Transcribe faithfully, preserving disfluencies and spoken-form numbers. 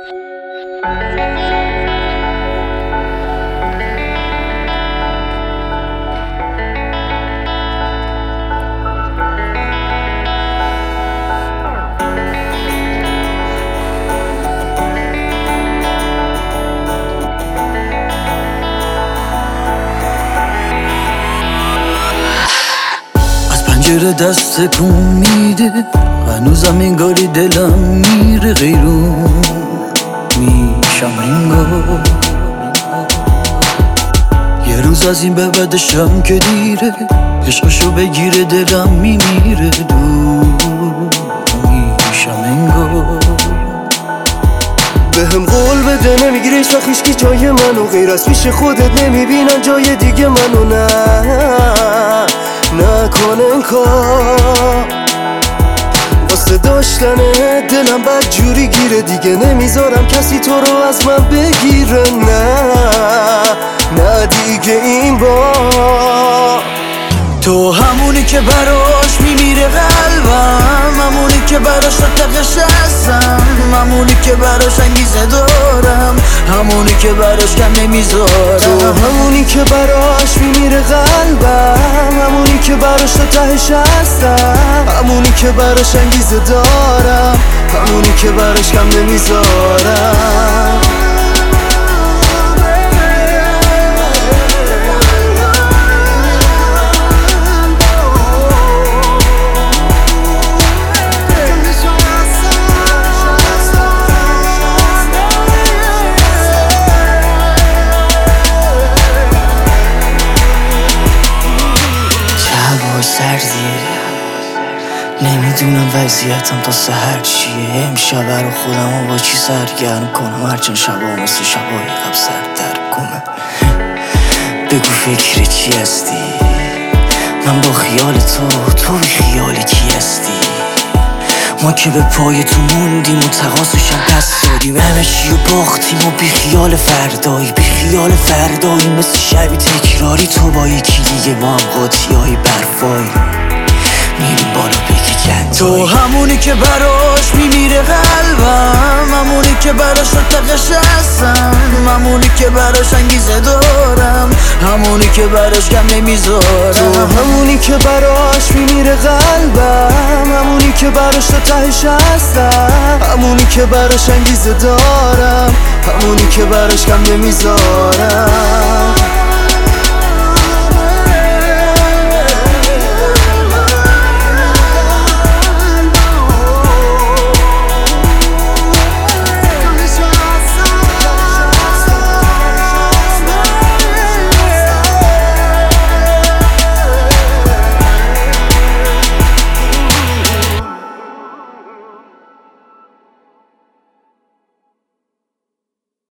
پنجره دست کن میده، هنوزم انگاری دلم میره غیرون میشم انگار. یه روز از این به بعدشم که دیره، عشقشو بگیره دلم میمیره، دور میشم انگار. به هم قول بده نمیگیره هیچ وقت هیچکی جای منو، غیر از پیش خودت نمیبینن جای دیگه منو. نه نکن انکار، واسه داشتن دلم بد جوری گیره، دیگه نمیذارم کسی تو رو از من بگیره. نه نه دیگه این بار تو همونی که براش میمیره قلبم، همونی که براش تقش هستم، همونی که براش انگیزه دارم، همونی که براش کم نمیذارم. تو همونی که براش میمیره قلبم، همونی که براش تهش هستم، همونی که براش انگیزه دارم، همونی که براش کم نمیذارم. سردیه نمیدونم وضعیتم تا سحر چیه، امشب برا خودم با چی سرگرم کنم، هرچند شبا مثل شبای قبل سر در کنم. بگو فکر چی هستی، من با خیال تو، تو بی خیال کی هستی. ما که به پای تو موندیم و تقاصشم دست دادیم، همه چی رو باختیم و بی خیال فردایی، بی خیال فردایی مثل شبی تکراری. تو با یکی دیگه ما هم قاطیای برفایی میریم بالا بگی گندایی. تو همونی که براش میمیره قلبم، همونی که براش تقش هستم، همونی که براش انگیزه دارم، همونی که براش کم نمیذارم. تو همونی که براش میمیره قلبم، همونی که براش تهش هستم، همونی که براش انگیزه دارم، همونی که براش کم نمیذارم.